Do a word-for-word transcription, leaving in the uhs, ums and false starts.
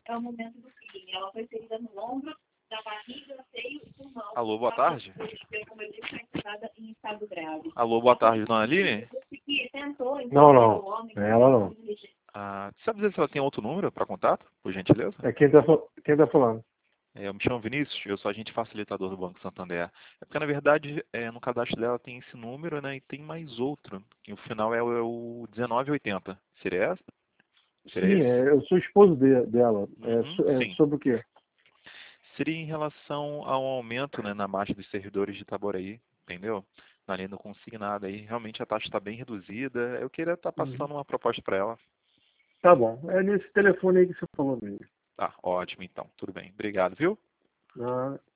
é o momento do crime. Ela foi ferida no ombro, na barriga, seio e pulmão. Alô, boa tarde. Como eu disse, está em estado grave. Alô, boa tarde, dona Aline? Não, não. Ela não. Ah, sabe dizer se ela tem outro número para contato, por gentileza? É quem tá, fa- quem tá falando. É, eu me chamo Vinícius, eu sou agente facilitador do Banco Santander. É porque, na verdade, é, no cadastro dela tem esse número, né, e tem mais outro. E o final é o, é o dezenove oitenta. Seria essa? Seria Sim, esse? é, eu sou esposo de- dela. É, Uhum, so- é sim. sobre o quê? Seria em relação ao aumento, né, na margem dos servidores de Itaboraí, entendeu? Na linha do consignado aí, realmente a taxa está bem reduzida. Eu queria estar Uhum. passando uma proposta para ela. Tá bom. É nesse telefone aí que você falou mesmo. Tá, ótimo então, tudo bem. Obrigado, viu? Ah,